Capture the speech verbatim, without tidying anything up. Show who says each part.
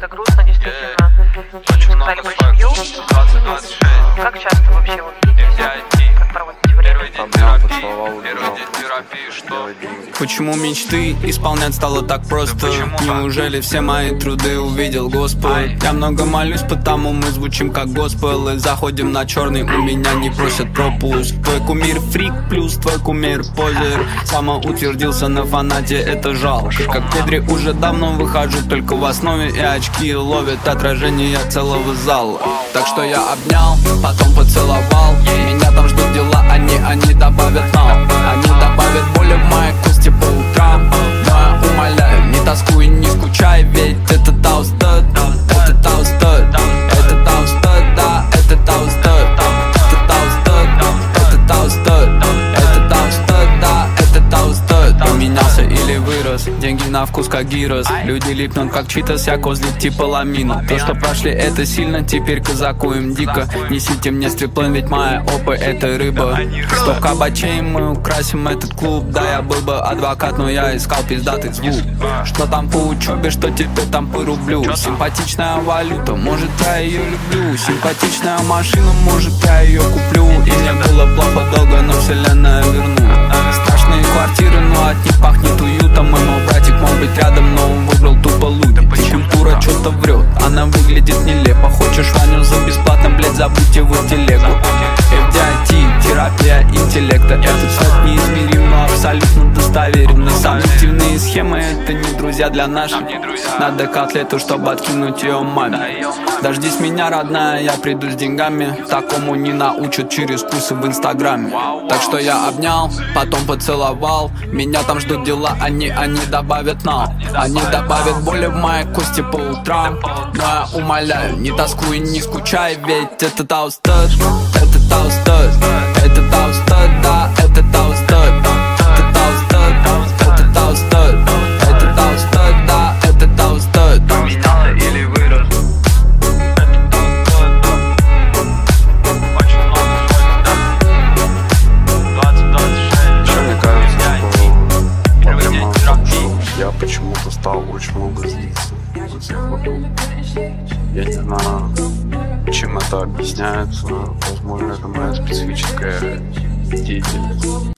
Speaker 1: это грустно, действительно.
Speaker 2: Очень много
Speaker 1: Стали в семью.
Speaker 2: двадцать двадцать шесть.
Speaker 1: Как часто вообще вот видите, как проводите время?
Speaker 3: Почему мечты исполнять стало так просто? Неужели все мои труды увидел Господь? Я много молюсь, потому мы звучим как госпел. И заходим на черный, у меня не просят пропуск. Твой кумир фрик, плюс твой кумир позер. Самоутвердился на фанате, это жалко. Как Педри уже давно выхожу только в основе. И очки ловят отражение целого зала. Так что я обнял, потом поцеловал. Меня там ждут дела, они, они добавят нам. Они добавят боли в моей кости по утрам. Но я умоляю, не тоскуй, не скучай. Ведь это таустед, это таустед, это таустед, да, это таустед, это таустед, это таустед, это таустед, да, это таустед. Поменялся или вырос, деньги на вкус как гирос. Люди липнут как читас, я козлик типа ламина. То, что прошли, это сильно, теперь казаку им дико. Несите мне стриплен, ведь моя опа это рыба. Сто кабачей, мы украсим этот клуб. Да, я был бы адвокат, но я искал пиздатый звук. Что там по учебе, что теперь там по рублю. Симпатичная валюта, может я ее люблю. Симпатичная машина, может я ее куплю. И мне было плохо долго, но вселенная вернула. Страшные квартиры, но от них пахнет уютом. И мой братик мог быть рядом, но он выбрал тупо лудить. Культура что-то врет, она выглядит нелепо. Хочешь Ваню за бесплатно, блять, забудь его телегу. эф ди ай ти, терапия интеллекта. Этот сайт неизмерим, но абсолютно достоверен. Сомнительные схемы, это не друзья для наших. Надо котлету, чтобы откинуть ее маме. Дождись меня, родная, я приду с деньгами. Такому не научат через курсы в инстаграме. Так что я обнял, потом поцеловал. Меня там ждут дела, они, они добавят нам. Они добавят боли в моей кости по утрам. Но я умоляю, не тоскуй, не скучай. Ведь это таустед, это таустед, это таустед, да, это таустед, это таустед, это таустед, это таустед, да, это таустед.
Speaker 2: Поменялся или вырос. Очень много двадцать двадцать шесть.
Speaker 4: Еще мне кажется, проблема, я почему-то стал очень много злиться за всех вокруг. Я не знаю, чем это объясняется. Возможно, это моя специфическая деятельность.